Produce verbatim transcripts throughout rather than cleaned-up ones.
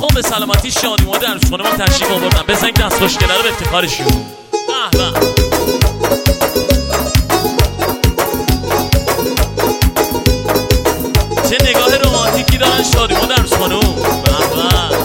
خب به سلامتی شادی مادر عروس خانم ما تشریف آوردن. بزنید دست خوشگله رو به افتخارشون. به به. چه نگاه رمانتیکی دارن شادی مادر عروس خانم. به به.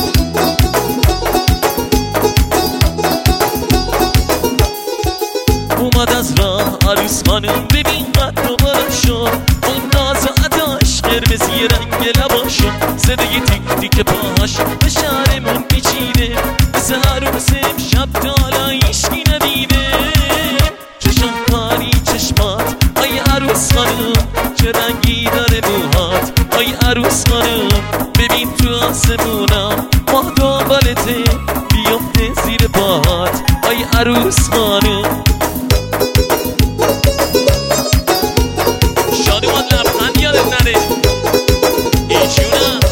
اومد از راه عروس خانم ببین قد و بالاشو، اون ناز و عداش قرمزی رنگ لباشو، صدای تیک تیک پاهاش به شهرمون پیچیده، مثل عروس امشب تا حالا هیچکی ندیده. چه شاهکاری چشمات آی عروس خانم، چه رنگی داره موهات آی عروس خانم، ببین تو آسمونم ماه دنبالته بیفته زیر پاهات آی عروس خانم. شادی ماد لبخند یادت نره ایشونم.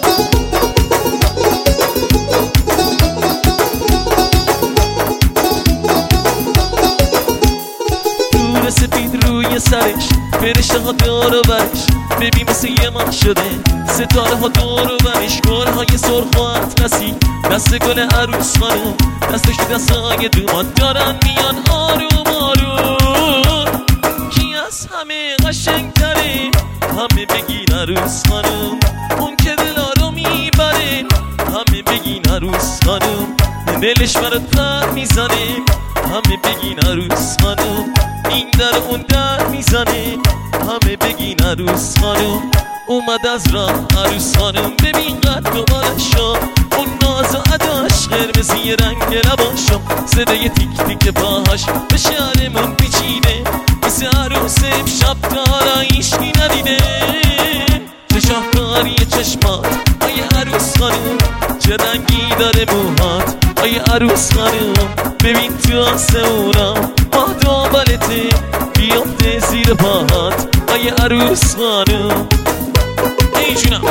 نور سفید روی سرش، فرشته ها دور و برش، ببین مثل یه ماه شده، ستاره ها دور و برش، گل های سرخ و اطلسی، دست گل عروس خانم، دستش تو دستای دومات دارن میان آروم آروم. کی از همه قشنگ تره؟ همه بگین عروس خانم، اون که دلا رو میبره، همه بگین عروس خانم، دلش برات پر میزنه، همه بگین عروس خانم، این در اون در میزنه، همه بگین عروس خانم. اومد از راه عروس خانم ببین قد و بالاشو، اون ناز و عداش قرمزی رنگ لباشو، صدای تیک تیک پاهاش به شهرمون پیچیده، مثل عروس امشب تا حالا هیچکی ندیده. چه شاهکاری چشمات آی عروس خانم، چه رنگی داره موهات آی عروس خانم، ببین تو آسمونم ماه دنبالته بیفته زیر پاهات آی عروس خانم. ای جونم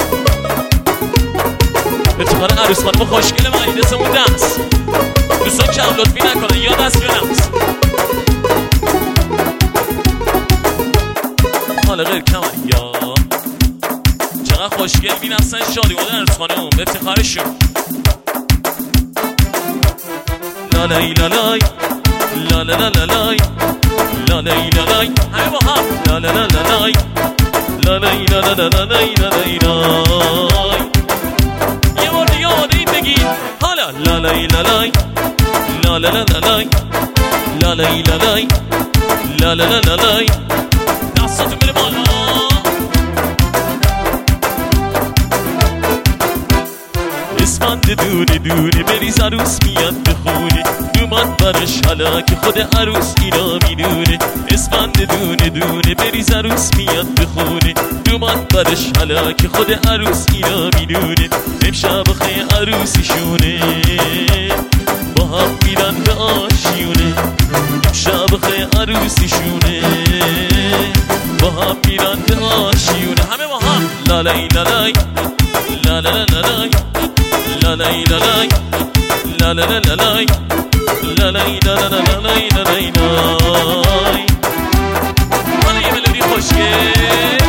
افتخار عروس خانم خوشگل ما این دستمون دست دوستان کم لطفی نکنن یا دست یا نمست. حالا غیر کمن یا چقدر خوشگل بین اصلا شادی مادر عروس خانم به افتخارشون. لالای لالای لالای لالای لالای لالای همه با هم لالای لالای لالای لالای لالای لالای. یه بار دیگه آماده این بگید حالا لالای لالای لالای لالای لالای لالای لالای لالای. دستاتون بره بالا. اسفند دونه دونه بریز عروس میاد به خونه، دومات برش حالا که خود عروس اینا میدونه. اسفند دونه دونه بریز عروس میاد به خونه، دومات برش حالا که خود عروس اینا میدونه. امشب خیلی عروسیشونه با هم میرن به آشیونه، امشب خیلی عروسیشونه با هم میرن به آشیونه. همه با هم لالای لالای لالای لالای لالای لالای لالای لالای لالای لالای لالای لالای. حالا یه ملودی خوشگل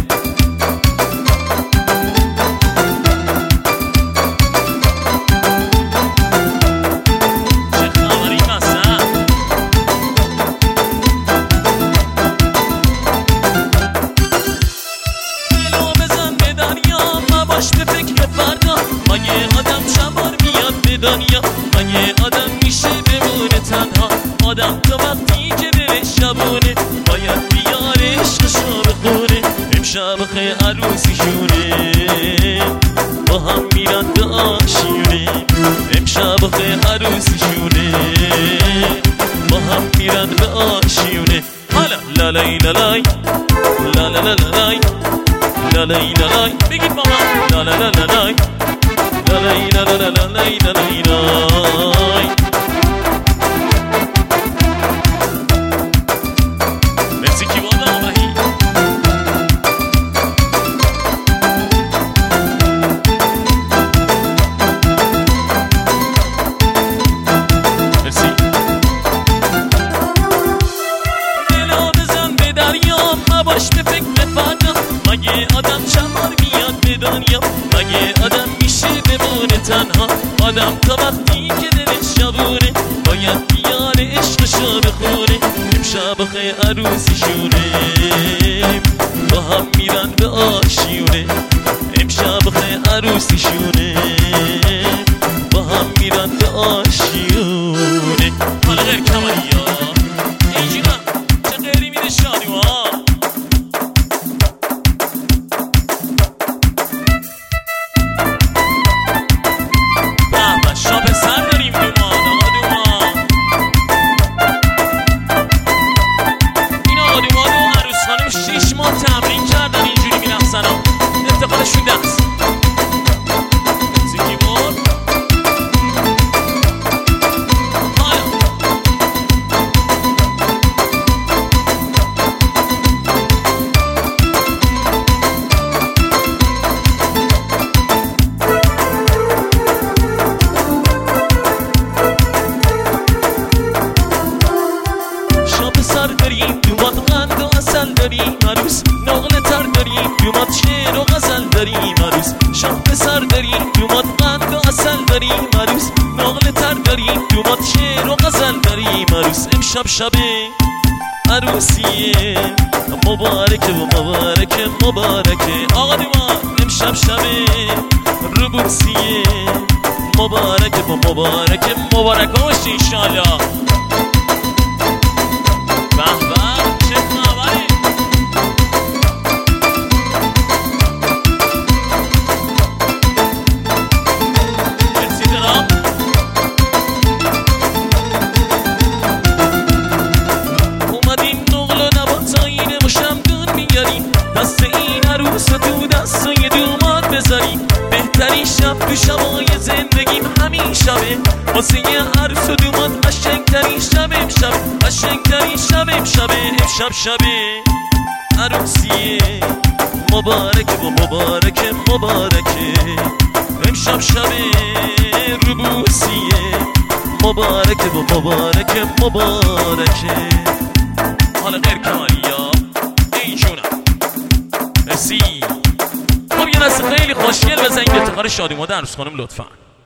دنیا مگه آدم میشه بمونه تنها، آدم تا وقتی که دلش شبونه باید بیاره عشقشو بخونه. امشب خیلی عروسیشونه با هم میرن به آشیونه، امشب خیلی عروسیشونه با هم میرن به آشیونه. حالا لالای لالای لالای لالای لالای لالای بگید با هم لالای لالای لالای لالای لالای لالای لالای. مرسی کیوان آمهی. مرسی. دلو بزن به دریا مباش به فکر فردا، مگه آدم چند بار میاد به دنیا، مگه آدم میشه تنها آدم تا وقتی که دلش شبونه باید بیان عشقشو بخونه. امشب آخه عروسیشونه با هم میرن به آشیونه. امشب آخه عروسیشونه با هم میرن به آشیونه. حالا غیر کمالی ها اینجورم چه غیری میره شادی ها. بابا شاب سر داریم دومان آقا دومان. این آقا دومان و عروس خانم شیش ماه تمرین کردن اینجوری میرقصن ها. افتخارشون دست زیکی بود. سر داریم دومات قند و اصل داریم عروس. نقل تر داریم دومات شعر و غزل داریم عروس. شاه سر داریم دومات قند و اصل داریم عروس. نقل تر داریم دومات شعر و غزل داریم عروس. امشب شب عروسیه مبارکه و مبارکه مبارکه آقا دومان. امشب شب ربوسیه مبارکه و مبارکه مبارکه باشی انشالله. دست این عروس تو دستای دومات بذاریم. بهترین شب تو شبای زندگیم همین شبه. واسه یه عروس و دومات قشنگترین شب امشب. قشنگترین شب امشبه. امشب شبه عروسیه مبارکه و مبارکه مبارکه. امشب شبه ربوسیه مبارکه و مبارکه مبارکه. حالا غیر کمالی ها اینجونم مرسی. خب یه دست خیلی خوشگل بزنید افتخار شادی مادر عروس خانم لطفا.